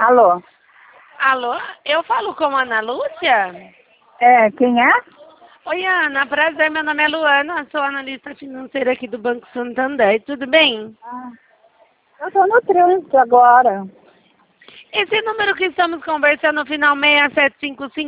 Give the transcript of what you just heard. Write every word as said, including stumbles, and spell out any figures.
Alô? Alô, eu falo com a Ana Lúcia? É, quem é? Oi, Ana, prazer, meu nome é Luana, sou analista financeira aqui do Banco Santander, tudo bem? Ah, eu tô no trânsito agora. Esse número que estamos conversando, no final seis sete cinco cinco,